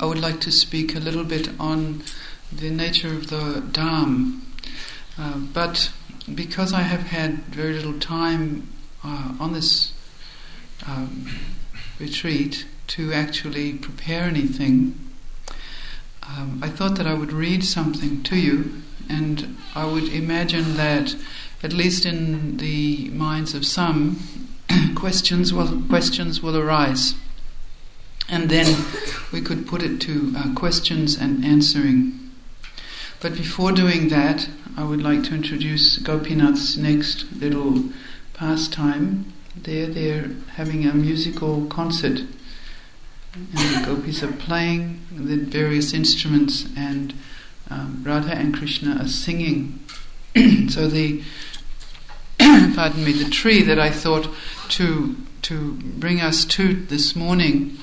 I would like to speak a little bit on the nature of the Dham. But because I have had very little time on this retreat to actually prepare anything, I thought that I would read something to you, and I would imagine that, at least in the minds of some, questions will arise, and then we could put it to questions and answering. But before doing that, I would like to introduce Gopinath's next little pastime. They're having a musical concert, and the gopis are playing the various instruments, and Radha and Krishna are singing. So the tree that I thought to bring us to this morning,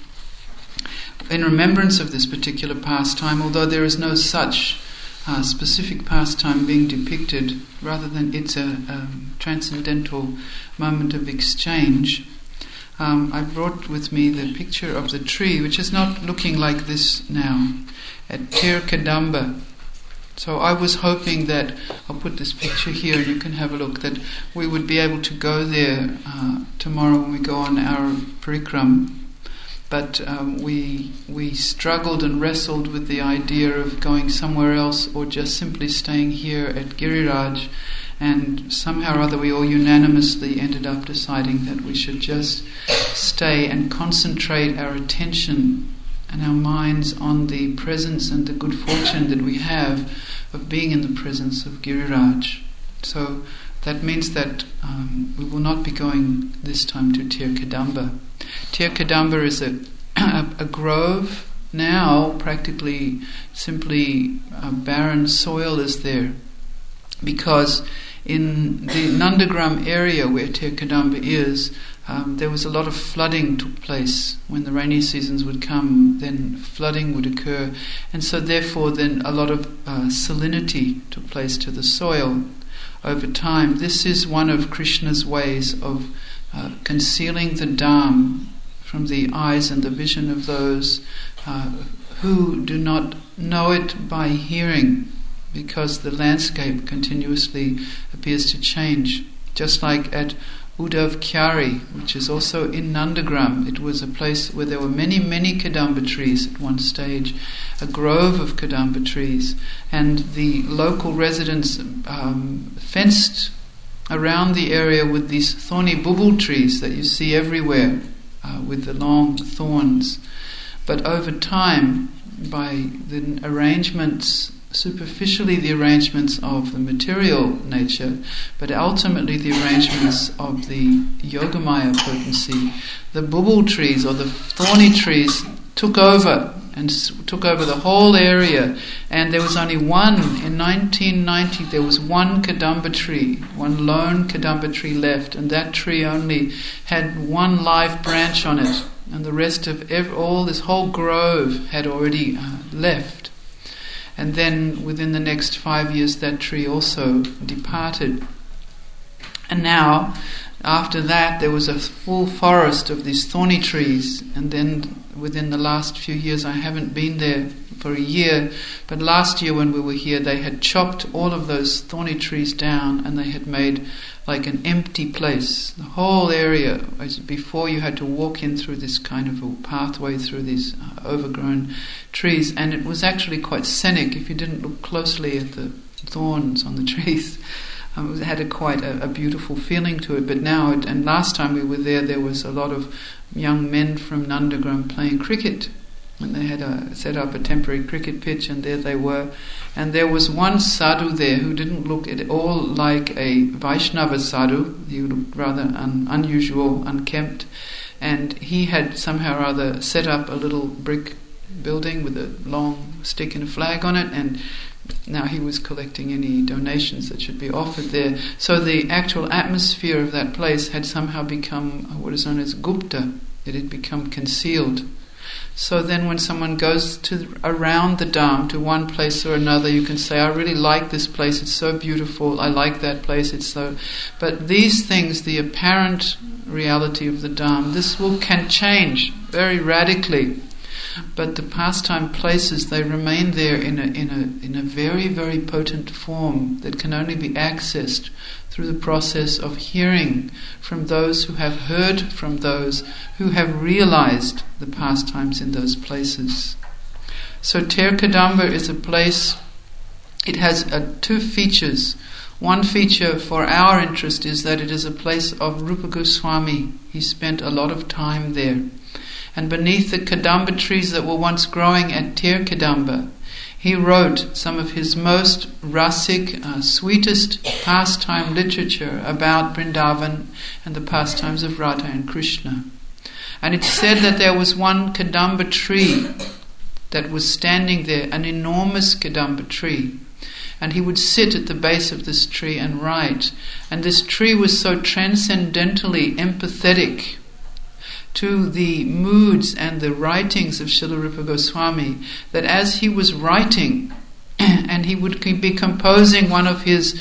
in remembrance of this particular pastime, although there is no such specific pastime being depicted, rather than it's a transcendental moment of exchange, I brought with me the picture of the tree, which is not looking like this now, at Tir Kadamba. So I was hoping that, I'll put this picture here and you can have a look, that we would be able to go there tomorrow when we go on our parikram. But we struggled and wrestled with the idea of going somewhere else or just simply staying here at Giriraj, and somehow or other we all unanimously ended up deciding that we should just stay and concentrate our attention and our minds on the presence and the good fortune that we have of being in the presence of Giriraj. So that means that we will not be going this time to Tir Kadamba. Tir Kadamba is a grove. Now practically simply barren soil is there, because in the Nandagram area where Tir Kadamba is, there was a lot of flooding took place. When the rainy seasons would come, then flooding would occur, and so therefore then a lot of salinity took place to the soil over time. This is one of Krishna's ways of concealing the Dham from the eyes and the vision of those who do not know it by hearing, because the landscape continuously appears to change. Just like at Uddhav Kyari, which is also in Nandagram, it was a place where there were many, many Kadamba trees at one stage, a grove of Kadamba trees, and the local residents fenced around the area with these thorny bubul trees that you see everywhere, with the long thorns. But over time, by the arrangements, superficially the arrangements of the material nature, but ultimately the arrangements of the Yogamaya potency, the bubul trees or the thorny trees took over the whole area, and there was only one. In 1990 there was one Kadamba tree, one lone Kadamba tree left, and that tree only had one live branch on it, and the rest of all this whole grove had already left. And then within the next 5 years that tree also departed. And now, after that, there was a full forest of these thorny trees, and then within the last few years, I haven't been there for a year, but last year when we were here, they had chopped all of those thorny trees down, and they had made like an empty place. The whole area, before you had to walk in through this kind of a pathway through these overgrown trees, and it was actually quite scenic if you didn't look closely at the thorns on the trees. It had quite a beautiful feeling to it. But now, and last time we were there was a lot of young men from Nandagram playing cricket, and they had set up a temporary cricket pitch, and there they were. And there was one sadhu there who didn't look at all like a Vaishnava sadhu. He looked rather unusual, unkempt, and he had somehow or other set up a little brick building with a long stick and a flag on it, and now he was collecting any donations that should be offered there. So the actual atmosphere of that place had somehow become what is known as Gupta. It had become concealed. So then when someone goes around the Dham to one place or another, you can say, I really like this place, it's so beautiful, I like that place, it's so... But these things, the apparent reality of the Dham, this can change very radically. but the pastime places, they remain there in a very, very potent form that can only be accessed through the process of hearing from those who have heard from those who have realized the pastimes in those places. So Ter Kadamba is a place, it has two features. One feature for our interest is that it is a place of Rupa Goswami. He spent a lot of time there. And beneath the Kadamba trees that were once growing at Ter Kadamba, he wrote some of his most rasic, sweetest pastime literature about Vrindavan and the pastimes of Radha and Krishna. And it's said that there was one Kadamba tree that was standing there, an enormous Kadamba tree. And he would sit at the base of this tree and write. And this tree was so transcendentally empathetic to the moods and the writings of Srila Rupa Goswami that as he was writing, and he would be composing one of his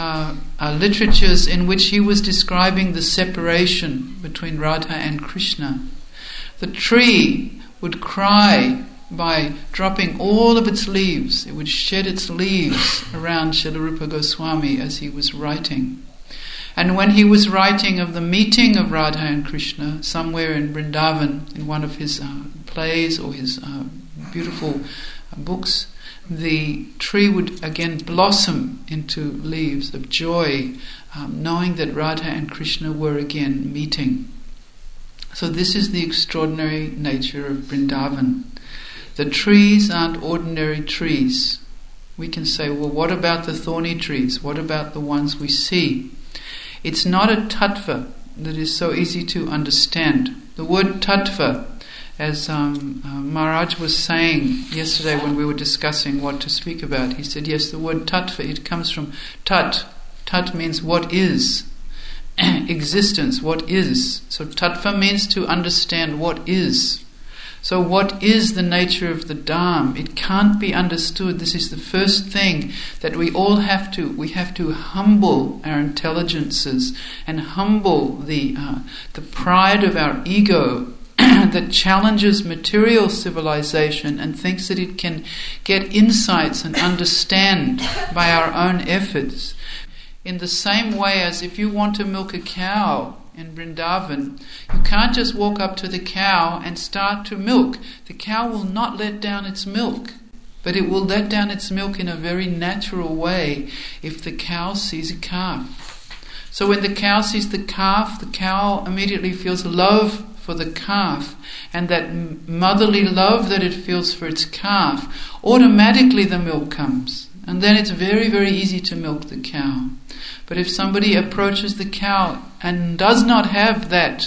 literatures in which he was describing the separation between Radha and Krishna, the tree would cry by dropping all of its leaves. It would shed its leaves around Srila Rupa Goswami as he was writing. And when he was writing of the meeting of Radha and Krishna somewhere in Vrindavan, in one of his plays or his beautiful books, the tree would again blossom into leaves of joy, knowing that Radha and Krishna were again meeting. So this is the extraordinary nature of Vrindavan. The trees aren't ordinary trees. We can say, well, what about the thorny trees? What about the ones we see? It's not a tattva that is so easy to understand. The word tattva, as Maharaj was saying yesterday when we were discussing what to speak about, he said, yes, the word tattva, it comes from tat. Tat means what is. Existence, what is. So tattva means to understand what is. So what is the nature of the Dham? It can't be understood. This is the first thing that we all have to. We have to humble our intelligences and humble the pride of our ego that challenges material civilization and thinks that it can get insights and understand by our own efforts. In the same way as if you want to milk a cow in Vrindavan, you can't just walk up to the cow and start to milk. The cow will not let down its milk, but it will let down its milk in a very natural way if the cow sees a calf. So when the cow sees the cow immediately feels love for the calf, and that motherly love that it feels for its calf, automatically the milk comes. And then it's very, very easy to milk the cow. But if somebody approaches the cow and does not have that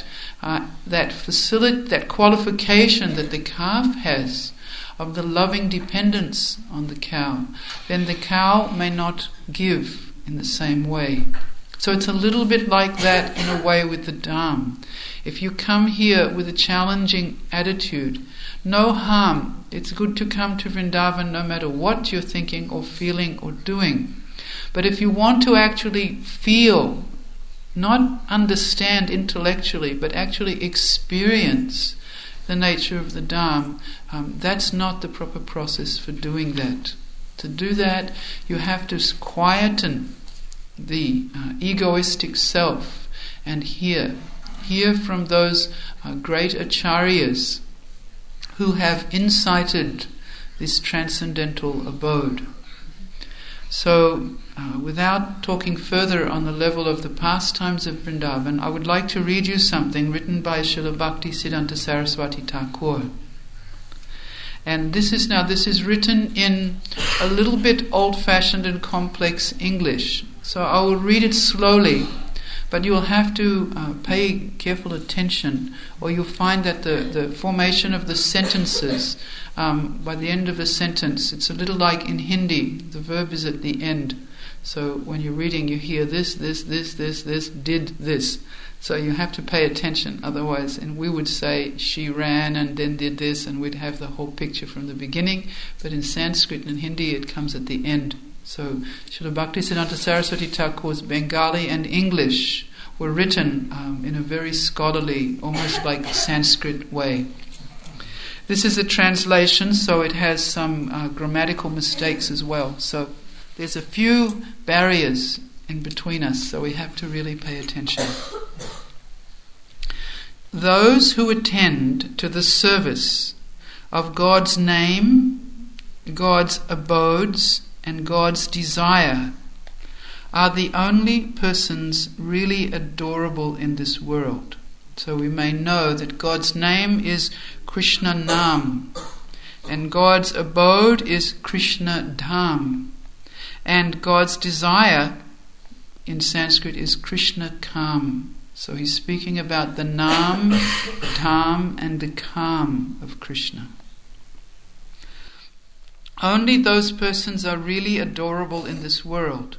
qualification that the calf has of the loving dependence on the cow, then the cow may not give in the same way. So it's a little bit like that in a way with the Dham. If you come here with a challenging attitude, no harm. It's good to come to Vrindavan no matter what you're thinking or feeling or doing. But if you want to actually feel, not understand intellectually, but actually experience the nature of the Dham, that's not the proper process for doing that. To do that, you have to quieten the egoistic self and hear from those great acharyas who have incited this transcendental abode. So, without talking further on the level of the pastimes of Vrindavan, I would like to read you something written by Srila Bhaktisiddhanta Saraswati Thakur. And this is written in a little bit old-fashioned and complex English. So I will read it slowly, but you will have to pay careful attention, or you'll find that the formation of the sentences, by the end of a sentence, it's a little like in Hindi, the verb is at the end. So when you're reading, you hear this, did this. So you have to pay attention, otherwise, and we would say, she ran and then did this, and we'd have the whole picture from the beginning, but in Sanskrit and Hindi it comes at the end. So Srila Bhaktisiddhanta Saraswati Thakur's Bengali and English were written in a very scholarly, almost like Sanskrit way. This is a translation, so it has some grammatical mistakes as well. So there's a few barriers in between us, so we have to really pay attention. Those who attend to the service of God's name, God's abodes, and God's desire are the only persons really adorable in this world. So we may know that God's name is Krishna Nam, and God's abode is Krishna Dham, and God's desire in Sanskrit is Krishna Kam. So he's speaking about the Nam, Dham, and the Kam of Krishna. Only those persons are really adorable in this world.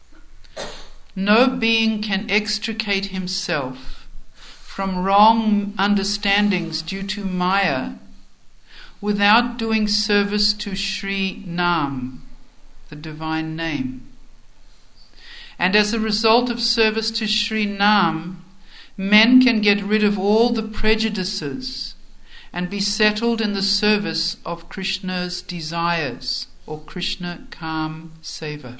No being can extricate himself from wrong understandings due to Maya without doing service to Sri Nam, the divine name. And as a result of service to Sri Nam, men can get rid of all the prejudices and be settled in the service of Krishna's desires, or Krishna Kam Seva.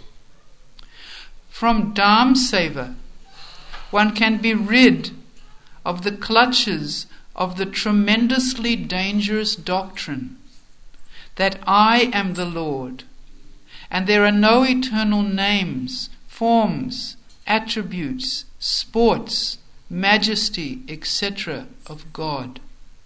From Dham Seva, one can be rid of the clutches of the tremendously dangerous doctrine that I am the Lord, and there are no eternal names, forms, attributes, sports, majesty, etc. of God.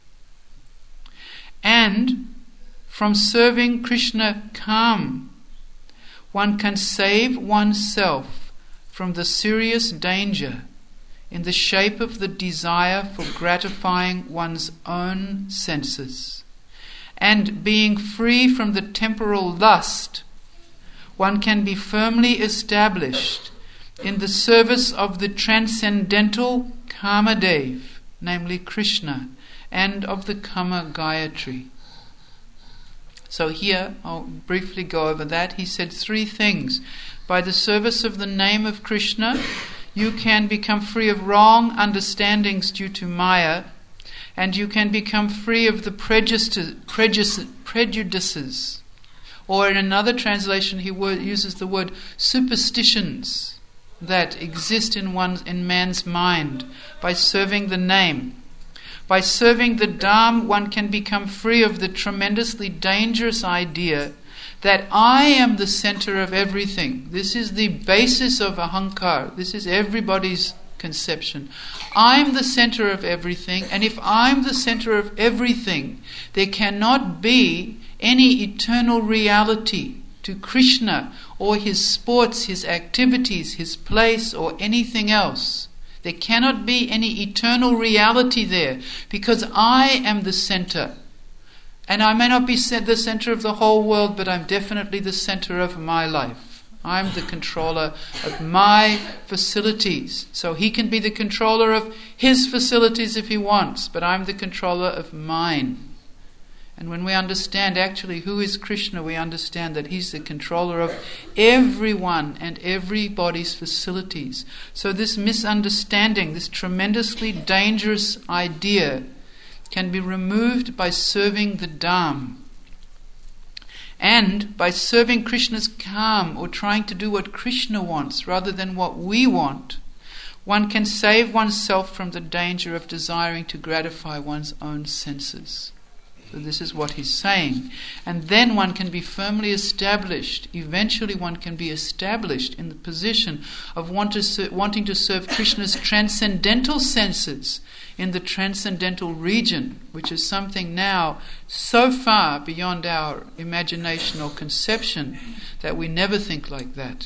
And from serving Krishna Kam, one can save oneself from the serious danger in the shape of the desire for gratifying one's own senses. And being free from the temporal lust, one can be firmly established in the service of the transcendental Kamadev, namely Krishna, and of the Kama Gayatri. So here, I'll briefly go over that. He said 3 things. By the service of the name of Krishna, you can become free of wrong understandings due to Maya, and you can become free of the prejudices. Or in another translation, he uses the word superstitions that exist in man's mind by serving the name. By serving the Dham, one can become free of the tremendously dangerous idea that I am the center of everything. This is the basis of Ahankar. This is everybody's conception. I'm the center of everything, and if I'm the center of everything, there cannot be any eternal reality to Krishna or his sports, his activities, his place, or anything else. There cannot be any eternal reality there because I am the center. And I may not be the center of the whole world, but I'm definitely the center of my life. I'm the controller of my facilities. So he can be the controller of his facilities if he wants, but I'm the controller of mine. And when we understand actually who is Krishna, we understand that he's the controller of everyone and everybody's facilities. So this misunderstanding, this tremendously dangerous idea, can be removed by serving the Dham. And by serving Krishna's Kam, or trying to do what Krishna wants rather than what we want, one can save oneself from the danger of desiring to gratify one's own senses. So this is what he's saying. And then one can be firmly established. Eventually one can be established in the position of wanting to serve Krishna's transcendental senses in the transcendental region, which is something now so far beyond our imagination or conception that we never think like that.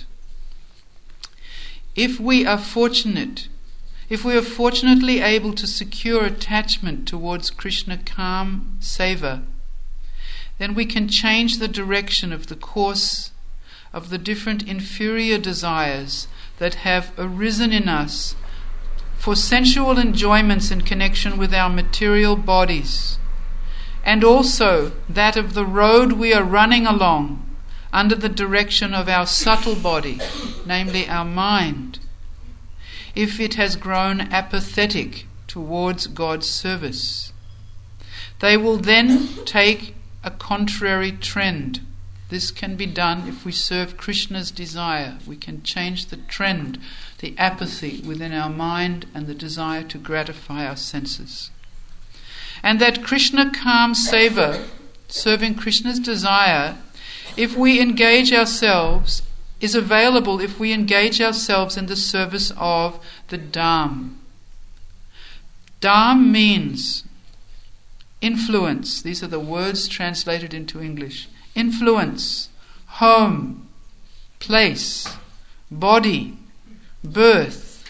If we are fortunately able to secure attachment towards Krishna Kam Seva, then we can change the direction of the course of the different inferior desires that have arisen in us for sensual enjoyments in connection with our material bodies, and also that of the road we are running along under the direction of our subtle body, namely our mind, if it has grown apathetic towards God's service. they will then take a contrary trend. This can be done if we serve Krishna's desire. We can change the trend, the apathy within our mind and the desire to gratify our senses. And that Krishna Kaam Seva, serving Krishna's desire, if we engage ourselves, is available if we engage ourselves in the service of the Dham. Dham means influence. These are the words translated into English. Influence, home, place, body, birth,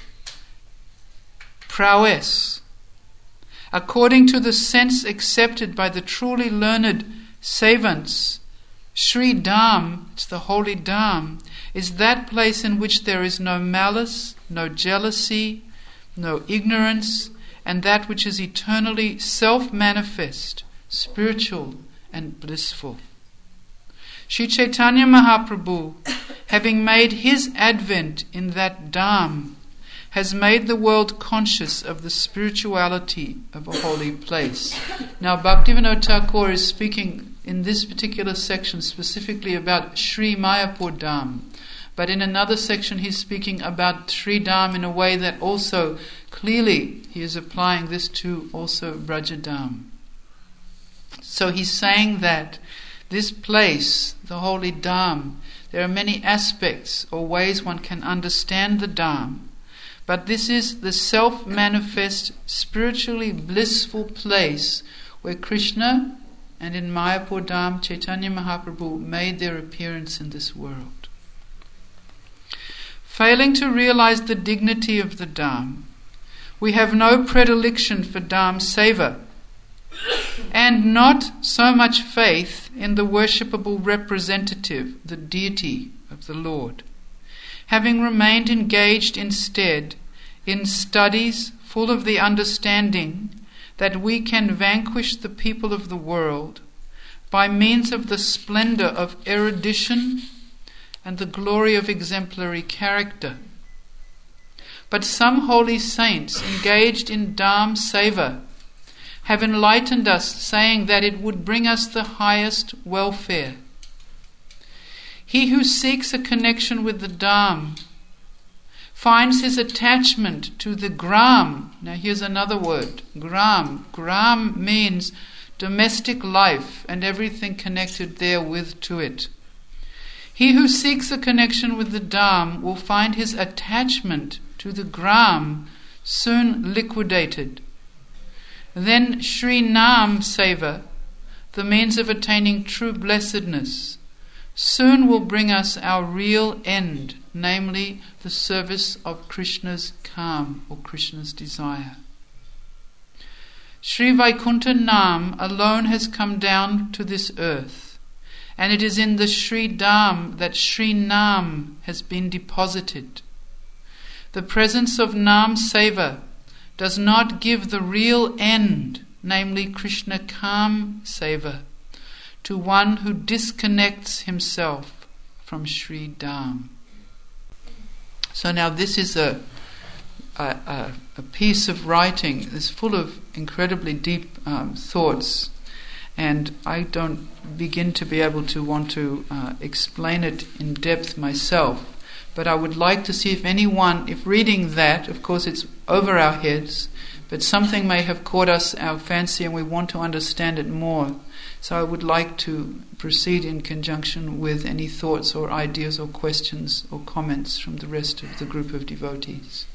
prowess. According to the sense accepted by the truly learned Sevants, Sri Dham, it's the holy Dham, is that place in which there is no malice, no jealousy, no ignorance, and that which is eternally self-manifest, spiritual and blissful. Sri Chaitanya Mahaprabhu, having made his advent in that Dham, has made the world conscious of the spirituality of a holy place. Now, Bhaktivinoda Thakur is speaking in this particular section specifically about Sri Mayapur Dham, but in another section he's speaking about Sri Dham in a way that also clearly he is applying this to also Braja Dham. So he's saying that this place, the holy Dham, there are many aspects or ways one can understand the Dham, but this is the self-manifest, spiritually blissful place where Krishna and in Mayapur Dham, Chaitanya Mahaprabhu made their appearance in this world. Failing to realize the dignity of the Dham, we have no predilection for Dham Seva, and not so much faith in the worshipable representative, the deity of the Lord, having remained engaged instead in studies full of the understanding that we can vanquish the people of the world by means of the splendor of erudition and the glory of exemplary character. But some holy saints engaged in Dham Seva have enlightened us, saying that it would bring us the highest welfare. He who seeks a connection with the Dham finds his attachment to the Gram. Now here's another word, Gram. Gram means domestic life and everything connected therewith to it. He who seeks a connection with the Dham will find his attachment to the Gram soon liquidated. Then Sri Nam Seva, the means of attaining true blessedness, soon will bring us our real end, namely the service of Krishna's Kaam or Krishna's desire. Sri Vaikuntha Nam alone has come down to this earth, and it is in the Sri Dham that Sri Nam has been deposited. The presence of Nam Seva does not give the real end, namely Krishna Kaam Seva, to one who disconnects himself from Sri Dham. So now this is a piece of writing that's full of incredibly deep thoughts, and I don't begin to be able to want to explain it in depth myself. But I would like to see if reading that, of course it's over our heads, but something may have caught our fancy and we want to understand it more. So I would like to proceed in conjunction with any thoughts or ideas or questions or comments from the rest of the group of devotees.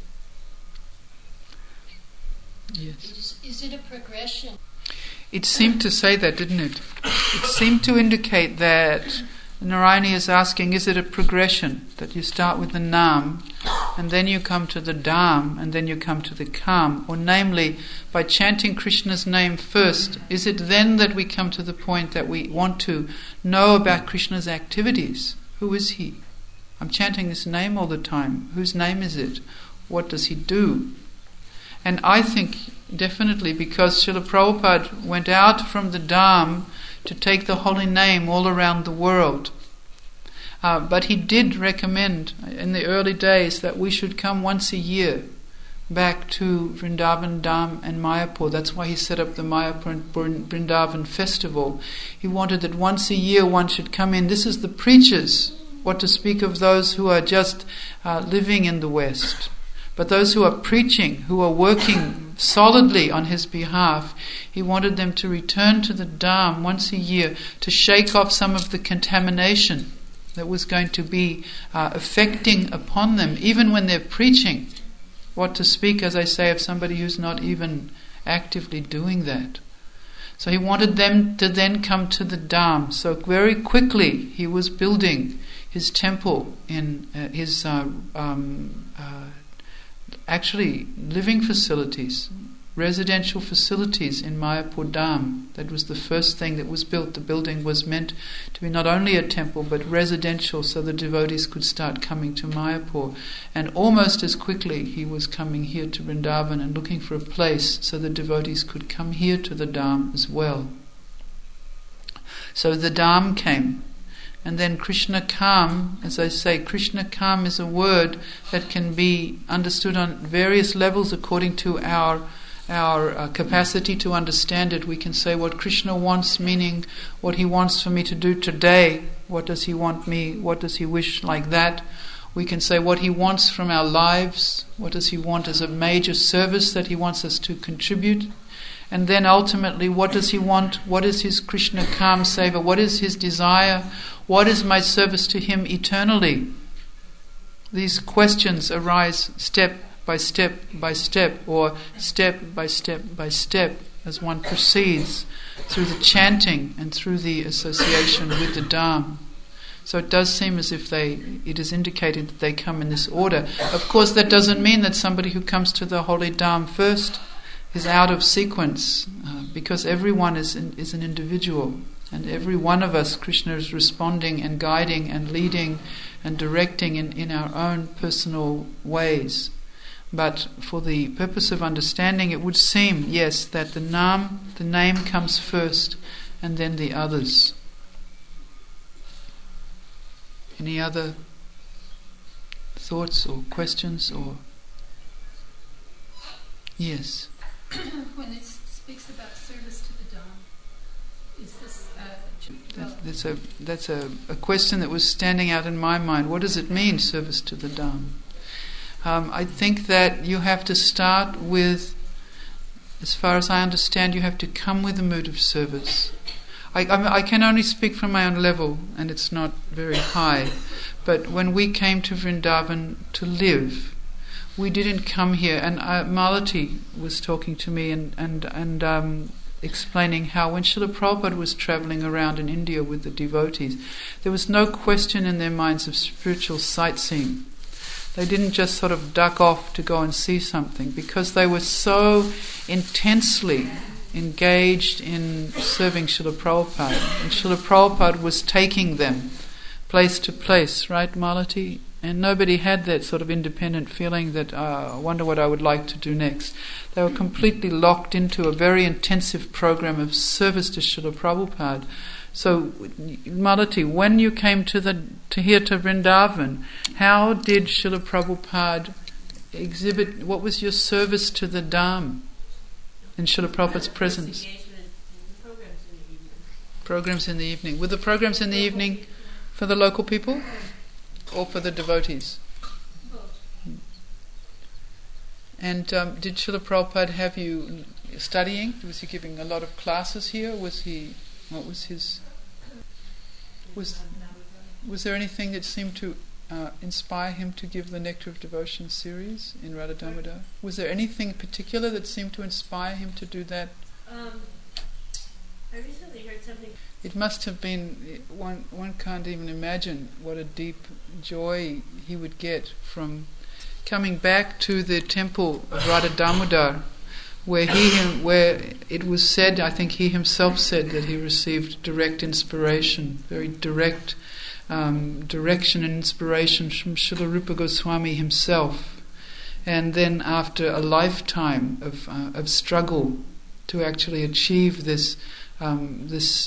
Yes. Is it a progression? It seemed to say that, didn't it? It seemed to indicate that Narayani is asking, is it a progression that you start with the Nam and then you come to the Dham and then you come to the Kaam, or namely by chanting Krishna's name first, is it then that we come to the point that we want to know about Krishna's activities? Who is he? I'm chanting this name all the time. Whose name is it? What does he do? And I think definitely because Srila Prabhupada went out from the Dham to take the holy name all around the world. But he did recommend in the early days that we should come once a year back to Vrindavan Dham and Mayapur. That's why he set up the Mayapur and Vrindavan festival. He wanted that once a year one should come in. This is the preachers, what to speak of those who are just living in the West. But those who are preaching, who are working solidly on his behalf, he wanted them to return to the Dham once a year to shake off some of the contamination that was going to be affecting upon them, even when they're preaching. What to speak, as I say, of somebody who's not even actively doing that. So he wanted them to then come to the Dham. So very quickly he was building his temple in his actually living facilities, residential facilities in Mayapur Dham. That was the first thing that was built. The building was meant to be not only a temple but residential, so the devotees could start coming to Mayapur. And almost as quickly he was coming here to Vrindavan and looking for a place so the devotees could come here to the Dham as well. So the Dham came. And then Krishna Kam, as I say, Krishna Kam is a word that can be understood on various levels according to our capacity to understand it. We can say what Krishna wants, meaning what he wants for me to do today. What does he want me? What does he wish like that? We can say what he wants from our lives. What does he want as a major service that he wants us to contribute? And then ultimately, what does he want? What is his Krishna Kam Seva? What is his desire? What is my service to him eternally? These questions arise step by step by step, or step by step by step, as one proceeds through the chanting and through the association with the Dham. So it does seem as if it is indicated that they come in this order. Of course, that doesn't mean that somebody who comes to the holy Dham first is out of sequence, because everyone is an individual, and every one of us, Krishna is responding and guiding and leading and directing in our own personal ways. But for the purpose of understanding, it would seem, yes, that the name comes first and then the others. Any other thoughts or questions? Or yes. When it speaks about service to the Dham, is this that's a question that was standing out in my mind. What does it mean, service to the Dham? I think that you have to start with, as far as I understand, you have to come with a mood of service. I can only speak from my own level, and it's not very high. But when we came to Vrindavan to live, we didn't come here, and Malati was talking to me and explaining how when Srila Prabhupada was travelling around in India with the devotees, there was no question in their minds of spiritual sightseeing. They didn't just sort of duck off to go and see something, because they were so intensely engaged in serving Srila Prabhupada. And Srila Prabhupada was taking them place to place, right, Malati? And nobody had that sort of independent feeling that, I wonder what I would like to do next. They were completely locked into a very intensive program of service to Srila Prabhupada. So, Malati, when you came to here to Vrindavan, how did Srila Prabhupada exhibit? What was your service to the Dham in Srila Prabhupada's presence? Programs in the evening. Were the programs in the evening for the local people or for the devotees? And did Srila Prabhupada have you studying? Was he giving a lot of classes here? What was his? Was there anything that seemed to inspire him to give the Nectar of Devotion series in Radha Damodar? Was there anything particular that seemed to inspire him to do that? I recently heard something. It must have been, one can't even imagine what a deep joy he would get from coming back to the temple of Radha Damodar, where it was said, I think he himself said, that he received direct inspiration, very direct direction and inspiration from Srila Rupa Goswami himself. And then after a lifetime of struggle to actually achieve this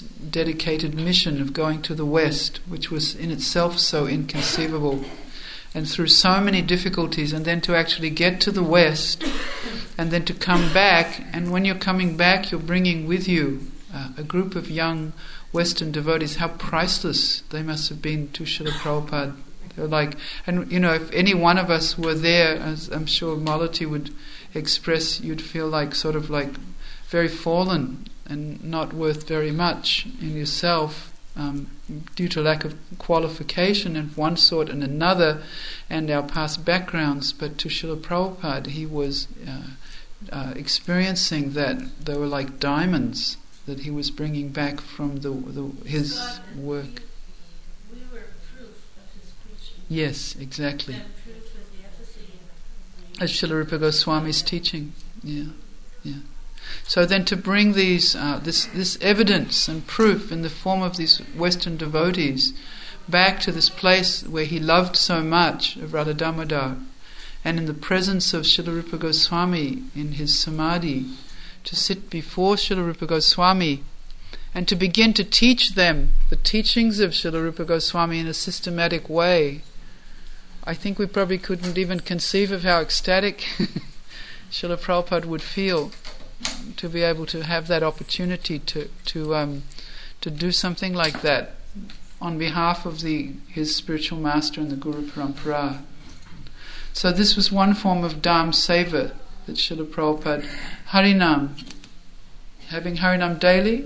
dedicated mission of going to the West, which was in itself so inconceivable, and through so many difficulties, and then to actually get to the West, and then to come back. And when you're coming back, you're bringing with you a group of young Western devotees. How priceless they must have been to Srila Prabhupada. They're like, and if any one of us were there, as I'm sure Malati would express, you'd feel like sort of like very fallen and not worth very much in yourself, due to lack of qualification of one sort and another, and our past backgrounds. But to Srila Prabhupada, he was experiencing that they were like diamonds that he was bringing back from his work. We were proof of his preaching. Yes, exactly. And proof of the efficacy of As Srila Rupa Goswami's teaching. Yeah. So then to bring these this evidence and proof in the form of these Western devotees back to this place where he loved so much of Radha Damodar, and in the presence of Srila Rupa Goswami in his samadhi, to sit before Srila Rupa Goswami and to begin to teach them the teachings of Srila Rupa Goswami in a systematic way. I think we probably couldn't even conceive of how ecstatic Srila Prabhupada would feel to be able to have that opportunity to do something like that on behalf of his spiritual master and the Guru Parampara. So this was one form of Dham Seva that Srila Prabhupada, Harinam, having Harinam daily.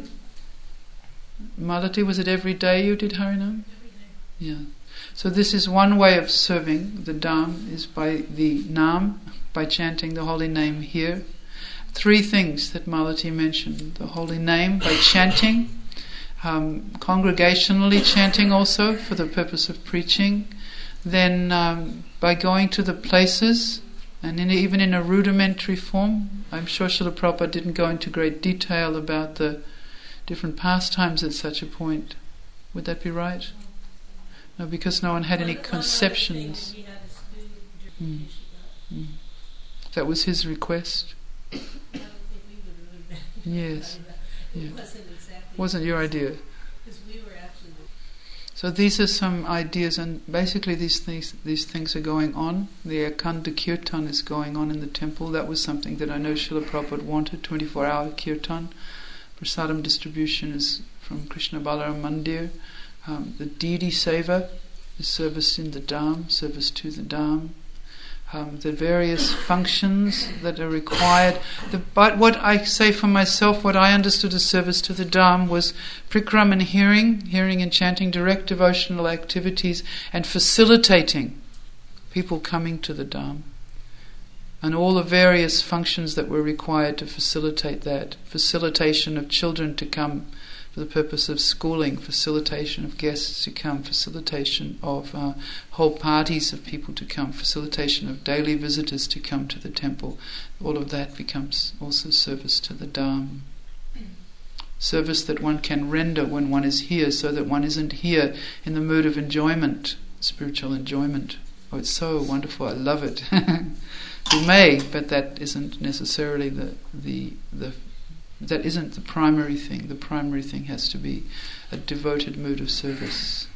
Malati, was it every day you did Harinam? every day. Yeah. So this is one way of serving the Dham, is by the Nam, by chanting the holy name here. 3 things that Malati mentioned: the holy name by chanting, congregationally chanting also for the purpose of preaching, then by going to the places, and even in a rudimentary form. I'm sure Srila Prabhupada didn't go into great detail about the different pastimes at such a point. Would that be right? No, because no one had any conceptions. He had his food during the Yeshiva. That was his request. I don't think we would really Yes. It Yeah. wasn't exactly. Wasn't your idea? Because we were actually. So these are some ideas, and basically these things are going on. The Akhanda Kirtan is going on in the temple. That was something that I know Srila Prabhupada wanted, 24-hour Kirtan. Prasadam distribution is from Krishna Balaram Mandir. The Didi Seva, the service in the Dham, service to the Dham. The various functions that are required. But what I say for myself, what I understood as service to the Dham was prikram and hearing and chanting, direct devotional activities, and facilitating people coming to the Dham. And all the various functions that were required to facilitate that. Facilitation of children to come for the purpose of schooling, facilitation of guests to come, facilitation of whole parties of people to come, facilitation of daily visitors to come to the temple. All of that becomes also service to the Dham. Service that one can render when one is here, so that one isn't here in the mood of enjoyment, spiritual enjoyment. Oh, it's so wonderful, I love it. We may, but that isn't necessarily that isn't the primary thing. The primary thing has to be a devoted mood of service.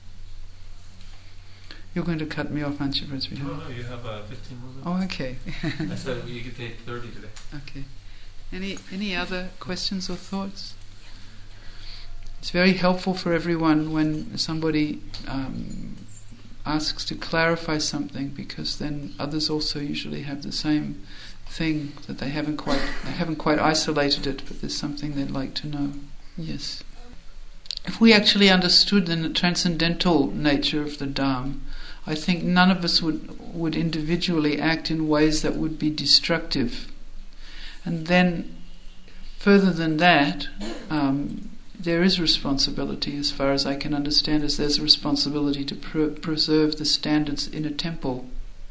You're going to cut me off, aren't you, Prithvi? No, you have 15 more minutes. Oh, okay. I said you could take 30 today. Okay. Any other questions or thoughts? It's very helpful for everyone when somebody asks to clarify something, because then others also usually have the same thing, that they haven't quite isolated it, but there's something they'd like to know. Yes. If we actually understood the transcendental nature of the Dham, I think none of us would individually act in ways that would be destructive. And then, further than that, there is responsibility, as far as I can understand, as there's a responsibility to preserve the standards in a temple.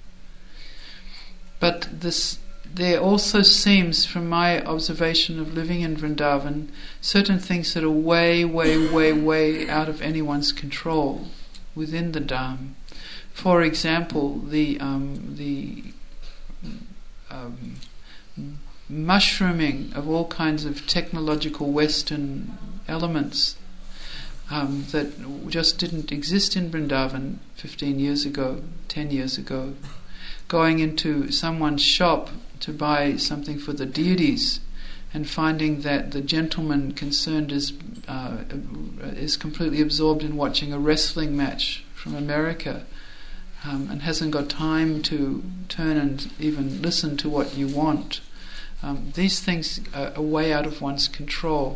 But there also seems, from my observation of living in Vrindavan, certain things that are way, way, way, way out of anyone's control within the Dham. For example, the mushrooming of all kinds of technological Western elements that just didn't exist in Vrindavan 15 years ago, 10 years ago. Going into someone's shop to buy something for the deities and finding that the gentleman concerned is completely absorbed in watching a wrestling match from America, and hasn't got time to turn and even listen to what you want. These things are way out of one's control.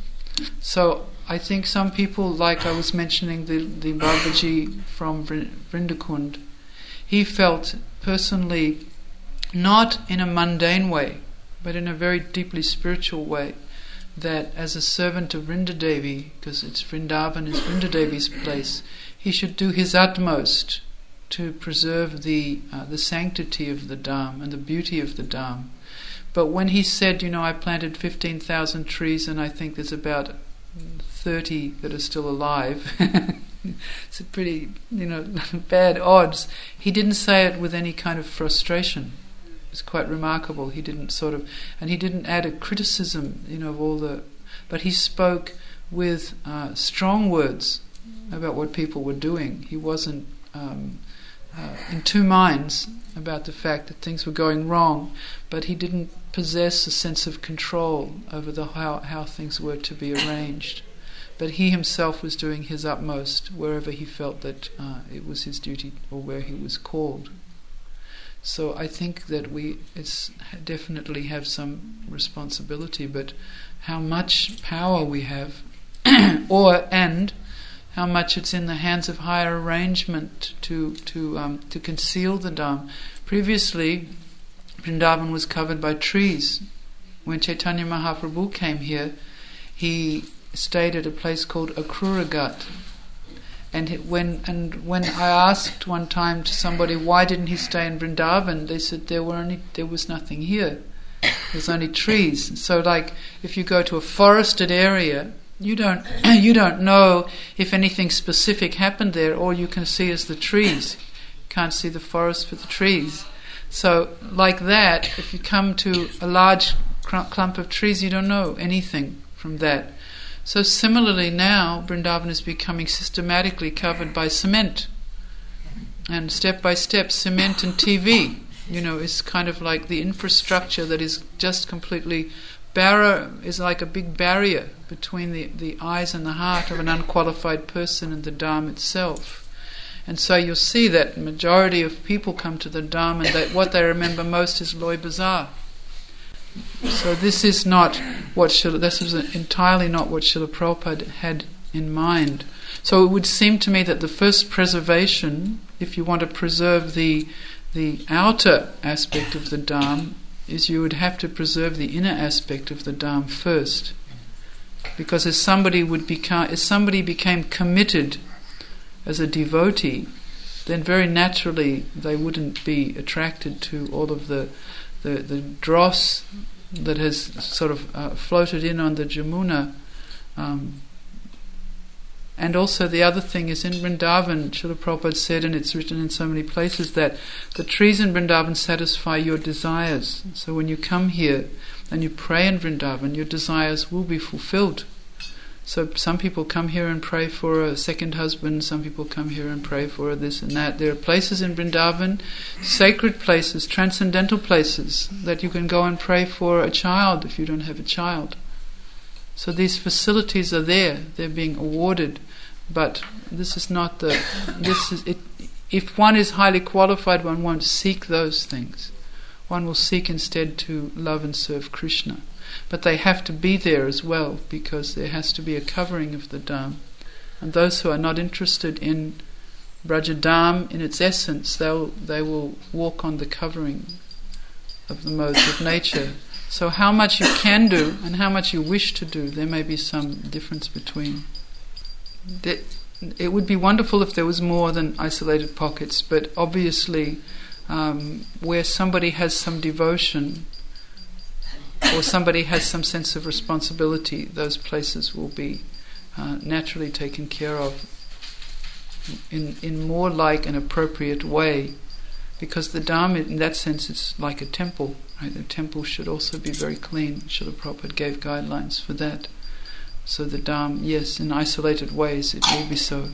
So I think some people, like I was mentioning the Babaji from Vrindakund, he felt personally, not in a mundane way, but in a very deeply spiritual way, that as a servant of Vrindadevi, because it's Vrindavan is Vrindadevi's place, he should do his utmost to preserve the sanctity of the Dham and the beauty of the Dham. But when he said, I planted 15,000 trees and I think there's about 30 that are still alive, it's a pretty, bad odds. He didn't say it with any kind of frustration. It's quite remarkable. He didn't and he didn't add a criticism, of all but he spoke with strong words about what people were doing. He wasn't in two minds about the fact that things were going wrong, but he didn't possess a sense of control over how things were to be arranged. But he himself was doing his utmost wherever he felt that it was his duty or where he was called. So I think that we definitely have some responsibility, but how much power we have, and how much it's in the hands of higher arrangement to conceal the Dham. Previously, Vrindavan was covered by trees. When Chaitanya Mahaprabhu came here, he stayed at a place called Akruragat. And when I asked one time to somebody, why didn't he stay in Vrindavan? They said there was nothing here. There's only trees. So, like, if you go to a forested area, you don't know if anything specific happened there. All you can see is the trees. You can't see the forest for the trees. So, like that, if you come to a large clump of trees, you don't know anything from that. So similarly now, Vrindavan is becoming systematically covered by cement. And step by step, cement and TV, is kind of like the infrastructure that is just completely is like a big barrier between the eyes and the heart of an unqualified person and the Dham itself. And so you'll see that the majority of people come to the Dham and that what they remember most is Loy Bazaar. So this is entirely not what Srila Prabhupada had in mind. So it would seem to me that the first preservation, if you want to preserve the outer aspect of the Dham, is you would have to preserve the inner aspect of the Dham first. Because as somebody became committed as a devotee, then very naturally they wouldn't be attracted to all of the dross that has sort of floated in on the Jamuna. And also the other thing is in Vrindavan, Srila Prabhupada said, and it's written in so many places, that the trees in Vrindavan satisfy your desires. So when you come here and you pray in Vrindavan, your desires will be fulfilled. So some people come here and pray for a second husband, some people come here and pray for this and that. There are places in Vrindavan, sacred places, transcendental places, that you can go and pray for a child if you don't have a child. So these facilities are there, they're being awarded, but this is not if one is highly qualified, one won't seek those things. One will seek instead to love and serve Krishna. But they have to be there as well, because there has to be a covering of the Dham. And those who are not interested in Brajadham in its essence, they will walk on the covering of the modes of nature. So how much you can do and how much you wish to do, there may be some difference between. It would be wonderful if there was more than isolated pockets, but obviously where somebody has some devotion or somebody has some sense of responsibility, those places will be naturally taken care of in more like an appropriate way, because the Dham in that sense is like a temple, right? The temple should also be very clean. Srila Prabhupada gave guidelines for that. So the Dham, yes, in isolated ways it will be so.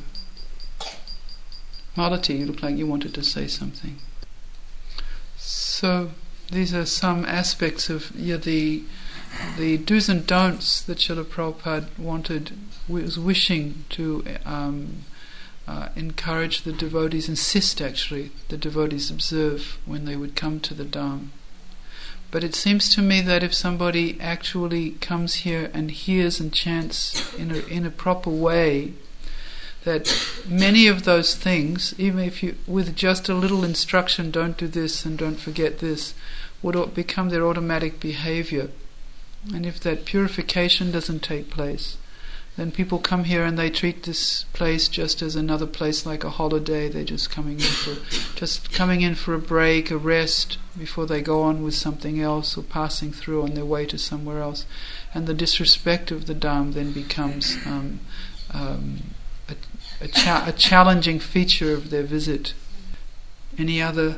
Malati, you look like you wanted to say something. So these are some aspects of the do's and don'ts that Srila Prabhupada was wishing to encourage the devotees, insist actually, the devotees observe when they would come to the Dham. But it seems to me that if somebody actually comes here and hears and chants in a proper way, that many of those things, even if you, with just a little instruction, don't do this and don't forget this, would become their automatic behavior. And if that purification doesn't take place, then people come here and they treat this place just as another place, like a holiday. They're just coming in for a break, a rest, before they go on with something else, or passing through on their way to somewhere else. And the disrespect of the Dham then becomes a challenging feature of their visit. Any other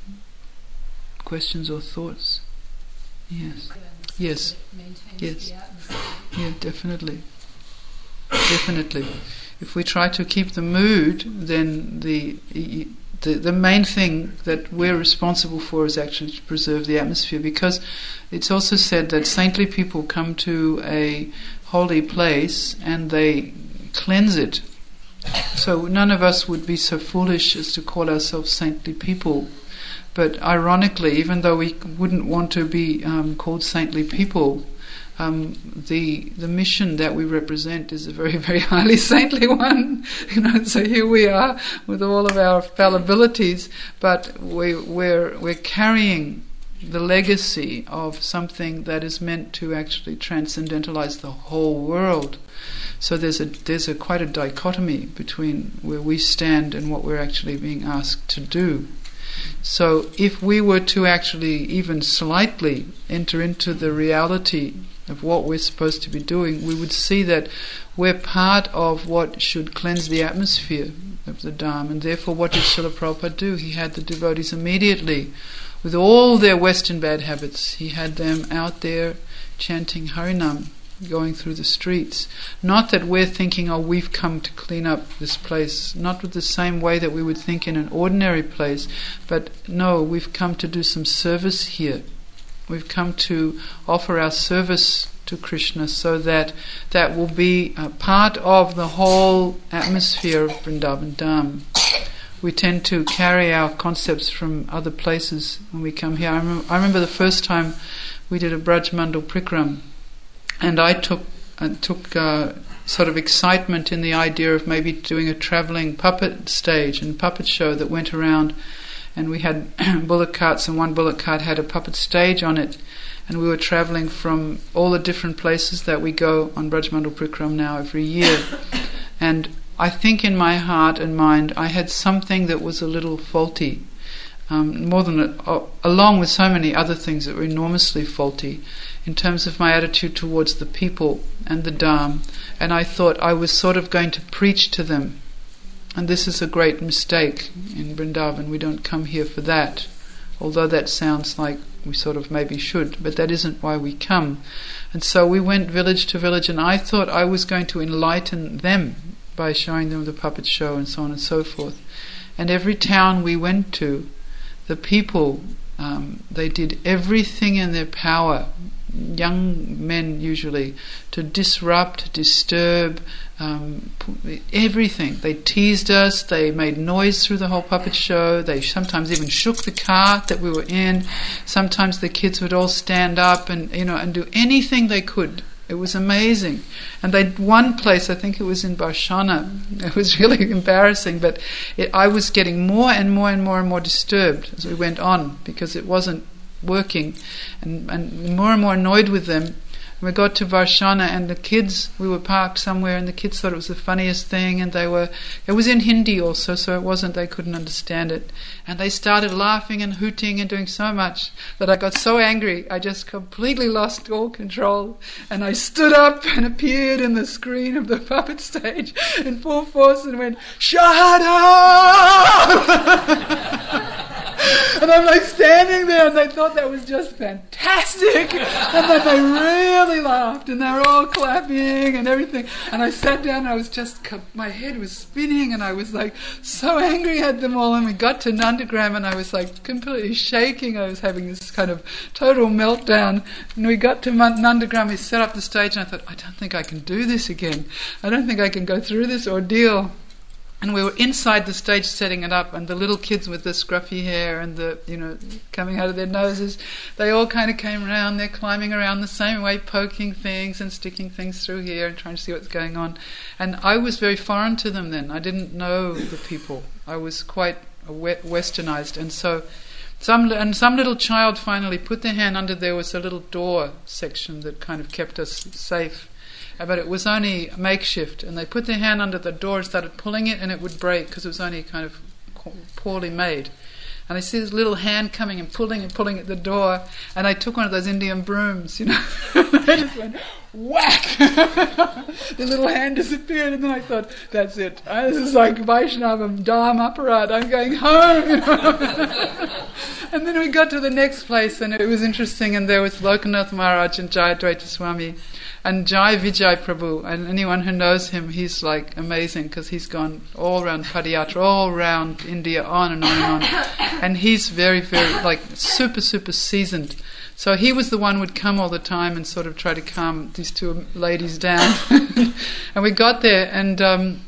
questions or thoughts? Yes. Yes. Yes. Yeah, definitely. Definitely. If we try to keep the mood, then the main thing that we're responsible for is actually to preserve the atmosphere, because it's also said that saintly people come to a holy place and they cleanse it. So none of us would be so foolish as to call ourselves saintly people. But ironically, even though we wouldn't want to be called saintly people, the mission that we represent is a very, very highly saintly one. So here we are with all of our fallibilities, but we're carrying the legacy of something that is meant to actually transcendentalize the whole world. So there's quite a dichotomy between where we stand and what we're actually being asked to do. So if we were to actually even slightly enter into the reality of what we're supposed to be doing, we would see that we're part of what should cleanse the atmosphere of the Dham. And therefore, what did Srila Prabhupada do? He had the devotees immediately, with all their Western bad habits, he had them out there chanting Harinam, going through the streets. Not that we're thinking, oh, we've come to clean up this place, not with the same way that we would think in an ordinary place, but no, we've come to do some service here. We've come to offer our service to Krishna, so that that will be a part of the whole atmosphere of Vrindavan Dham. We tend to carry our concepts from other places when we come here. I remember the first time we did a Braj Mandal Prikram, and I took sort of excitement in the idea of maybe doing a travelling puppet stage and puppet show that went around, and we had bullock carts, and one bullock cart had a puppet stage on it, and we were travelling from all the different places that we go on Braj Mandal Prikram now every year. And I think in my heart and mind I had something that was a little faulty, along with so many other things that were enormously faulty, in terms of my attitude towards the people and the Dham. And I thought I was sort of going to preach to them. And this is a great mistake in Vrindavan. We don't come here for that, although that sounds like we sort of maybe should, but that isn't why we come. And so we went village to village, and I thought I was going to enlighten them by showing them the puppet show and so on and so forth. And every town we went to, the people, they did everything in their power, young men usually, to disrupt, disturb, everything. They teased us, they made noise through the whole puppet show, they sometimes even shook the cart that we were in. Sometimes the kids would all stand up and do anything they could. It was amazing. And one place, I think it was in Barshana, it was really embarrassing, but I was getting more and more and more and more disturbed as we went on, because it wasn't working, and more annoyed with them. We got to Varshana, and the kids, we were parked somewhere, and the kids thought it was the funniest thing, and it was in Hindi also, so they couldn't understand it. And they started laughing and hooting and doing so much that I got so angry, I just completely lost all control, and I stood up and appeared in the screen of the puppet stage in full force and went, "Shut up!" And I'm like standing there, and they thought that was just fantastic. And then they really laughed, and they were all clapping and everything. And I sat down, and I was just, my head was spinning, and I was like so angry at them all. And we got to Nandagram, and I was like completely shaking. I was having this kind of total meltdown. And we got to Nandagram, he set up the stage, and I thought, I don't think I can do this again. I don't think I can go through this ordeal. And we were inside the stage setting it up, and the little kids with the scruffy hair and the, coming out of their noses, they all kind of came around. They're climbing around the same way, poking things and sticking things through here and trying to see what's going on. And I was very foreign to them then. I didn't know the people. I was quite westernized. And so some little child finally put their hand under. There was a little door section that kind of kept us safe. But it was only makeshift, and they put their hand under the door and started pulling it, and it would break because it was only kind of poorly made. And I see this little hand coming and pulling at the door, and I took one of those Indian brooms, I just went whack. The little hand disappeared, and then I thought, that's it. This is like Vaishnava Dharma Aparat. I'm going home. And then we got to the next place, and it was interesting, and there was Lokanath Maharaj and Jayadvaita Swami and Jai Vijay Prabhu, and anyone who knows him, he's like amazing because he's gone all around Padayatra, all around India, on and on and on. And he's very, very, like super, super seasoned. So he was the one who would come all the time and sort of try to calm these two ladies down. And we got there, and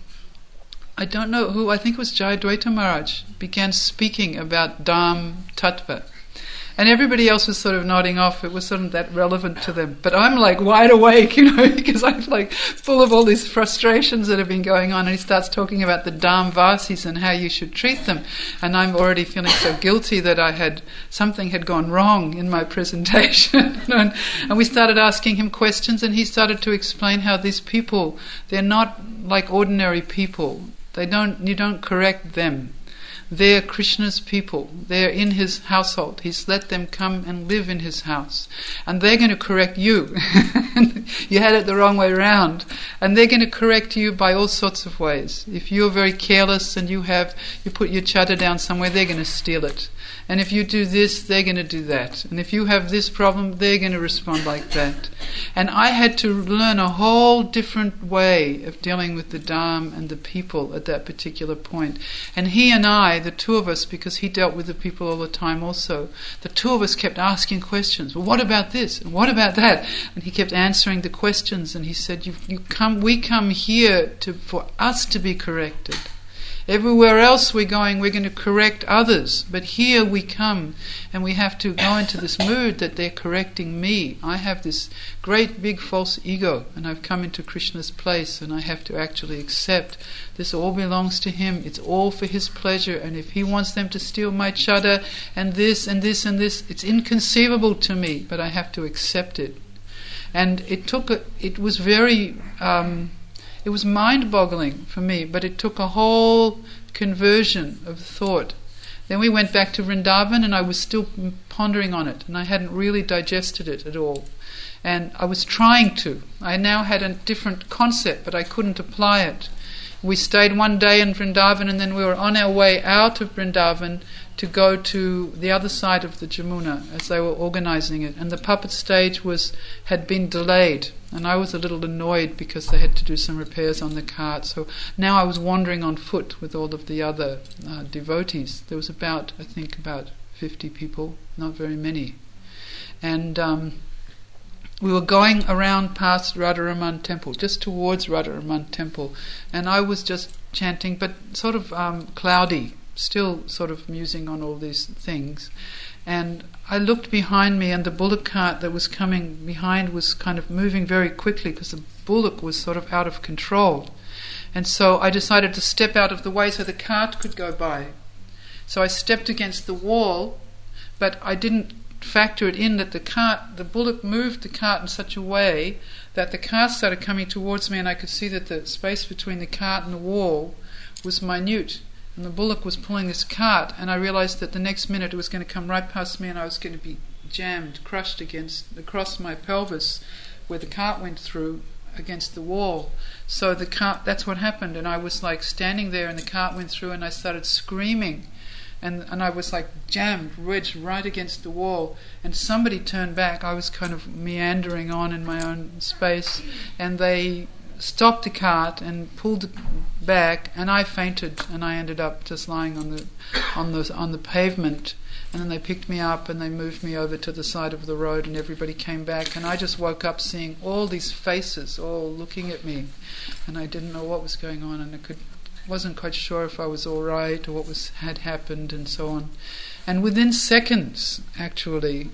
I don't know who, I think it was Jayadvaita Maharaj, began speaking about Dham Tattva. And everybody else was sort of nodding off. It wasn't that relevant to them. But I'm like wide awake, because I'm like full of all these frustrations that have been going on. And he starts talking about the Dhamvasis and how you should treat them. And I'm already feeling so guilty that something had gone wrong in my presentation. And we started asking him questions, and he started to explain how these people, they're not like ordinary people. You don't correct them. They're Krishna's people. They're in his household. He's let them come and live in his house. And they're going to correct you. You had it the wrong way around. And they're going to correct you by all sorts of ways. If you're very careless and you put your chadar down somewhere, they're going to steal it. And if you do this, they're going to do that. And if you have this problem, they're going to respond like that. And I had to learn a whole different way of dealing with the Dham and the people at that particular point. And he and I, the two of us, because he dealt with the people all the time also, the two of us kept asking questions. Well, what about this? And what about that? And he kept answering the questions, and he said, we come here for us to be corrected. Everywhere else we're going to correct others. But here we come, and we have to go into this mood that they're correcting me. I have this great big false ego, and I've come into Krishna's place, and I have to actually accept this all belongs to him. It's all for his pleasure, and if he wants them to steal my chadar and this and this and this, it's inconceivable to me, but I have to accept it. And it was mind-boggling for me, but it took a whole conversion of thought. Then we went back to Vrindavan, and I was still pondering on it, and I hadn't really digested it at all. And I was trying to. I now had a different concept, but I couldn't apply it. We stayed one day in Vrindavan, and then we were on our way out of Vrindavan to go to the other side of the Jamuna as they were organizing it. And the puppet stage had been delayed, and I was a little annoyed because they had to do some repairs on the cart. So now I was wandering on foot with all of the other devotees. There was about 50 people, not very many. And we were going around past Radharaman Temple, just towards Radharaman Temple, and I was just chanting, but sort of cloudy, still sort of musing on all these things. And I looked behind me, and the bullock cart that was coming behind was kind of moving very quickly because the bullock was sort of out of control. And so I decided to step out of the way so the cart could go by. So I stepped against the wall, but I didn't factor it in that the bullock moved the cart in such a way that the cart started coming towards me, and I could see that the space between the cart and the wall was minute, and the bullock was pulling this cart, and I realized that the next minute it was going to come right past me, and I was going to be jammed, crushed across my pelvis where the cart went through against the wall. So that's what happened, and I was like standing there, and the cart went through, and I started screaming and I was like jammed, wedged right against the wall, and somebody turned back. I was kind of meandering on in my own space, and they stopped the cart and pulled it back, and I fainted, and I ended up just lying on the pavement. And then they picked me up and they moved me over to the side of the road, and everybody came back, and I just woke up seeing all these faces all looking at me, and I didn't know what was going on, and wasn't quite sure if I was all right or what had happened, and so on. And within seconds, actually,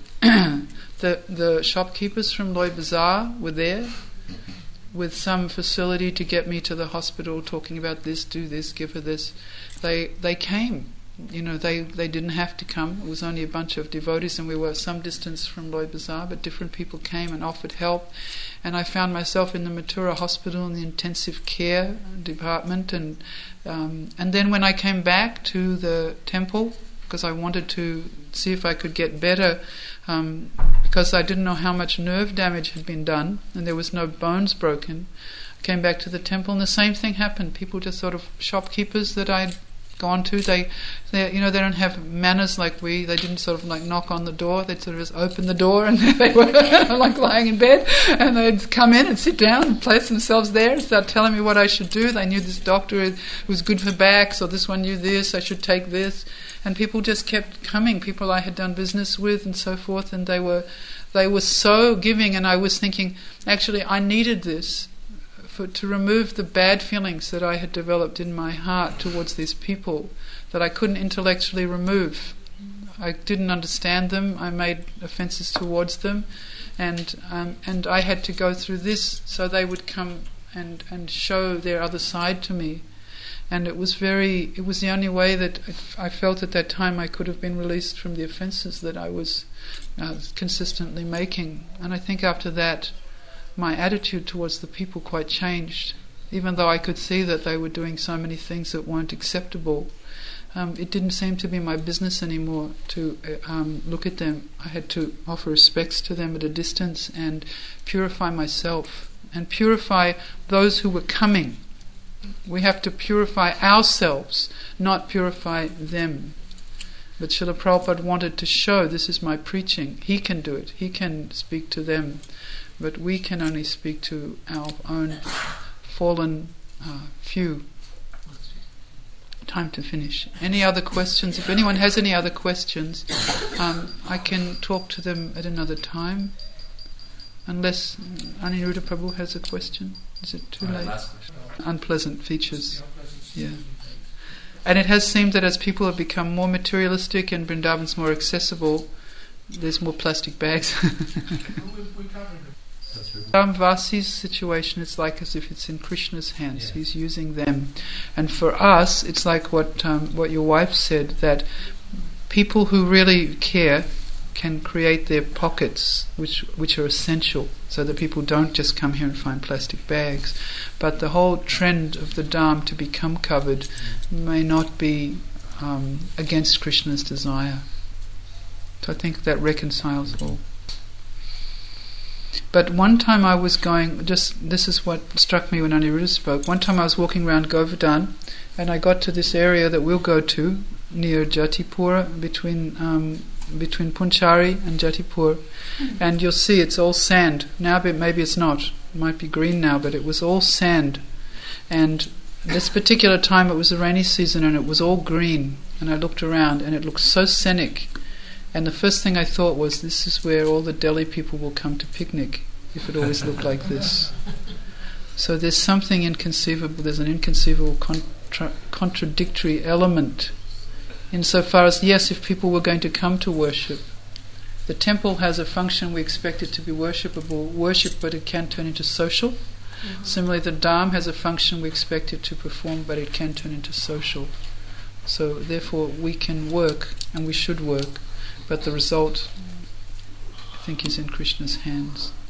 the shopkeepers from Loy Bazaar were there with some facility to get me to the hospital, talking about this, do this, give her this. They came. They didn't have to come. It was only a bunch of devotees, and we were some distance from Loy Bazaar, but different people came and offered help. And I found myself in the Mathura hospital in the intensive care department, and then when I came back to the temple, because I wanted to see if I could get better, because I didn't know how much nerve damage had been done, and there was no bones broken. I came back to the temple, and the same thing happened. People just sort of, shopkeepers that I'd gone to, they don't have manners like we. They didn't sort of like knock on the door. They'd sort of just open the door, and they were like lying in bed, and they'd come in and sit down and place themselves there and start telling me what I should do. They knew this doctor was good for backs, or this one knew this, I should take this. And people just kept coming, people I had done business with and so forth, and they were so giving, and I was thinking, actually I needed this to remove the bad feelings that I had developed in my heart towards these people that I couldn't intellectually remove. I didn't understand them. I made offences towards them, and I had to go through this so they would come and show their other side to me. And it was the only way that I felt at that time I could have been released from the offences that I was consistently making. And I think after that, my attitude towards the people quite changed. Even though I could see that they were doing so many things that weren't acceptable, it didn't seem to be my business anymore to look at them. I had to offer respects to them at a distance and purify myself and purify those who were coming. We have to purify ourselves, not purify them. But Srila Prabhupada wanted to show, this is my preaching. He can do it. He can speak to them. But we can only speak to our own fallen few. Time to finish. Any other questions? If anyone has any other questions, I can talk to them at another time. Unless Aniruddha Prabhu has a question. Is it too late? Unpleasant features. Yeah. And it has seemed that as people have become more materialistic and Vrindavan's more accessible, there's more plastic bags. Ramvasi's situation is like as if it's in Krishna's hands. He's using them. And for us, it's like what your wife said, that people who really care can create their pockets which are essential, so that people don't just come here and find plastic bags. But the whole trend of the Dham to become covered may not be against Krishna's desire. So I think that reconciles all. But one time I was this is what struck me when Aniruddha spoke. One time I was walking around Govardhan, and I got to this area that we'll go to, near Jatipur, between Punchari and Jatipur, and you'll see it's all sand. Now maybe it's not. It might be green now, but it was all sand. And this particular time it was the rainy season, and it was all green. And I looked around, and it looked so scenic. And the first thing I thought was, this is where all the Delhi people will come to picnic, if it always looked like this. So there's something inconceivable, there's an inconceivable contradictory element, insofar as, yes, if people were going to come to worship, the temple has a function we expect it to be worship, but it can turn into social. Mm-hmm. Similarly, the Dham has a function we expect it to perform, but it can turn into social. So therefore we can work, and we should work, but the result, I think, is in Krishna's hands.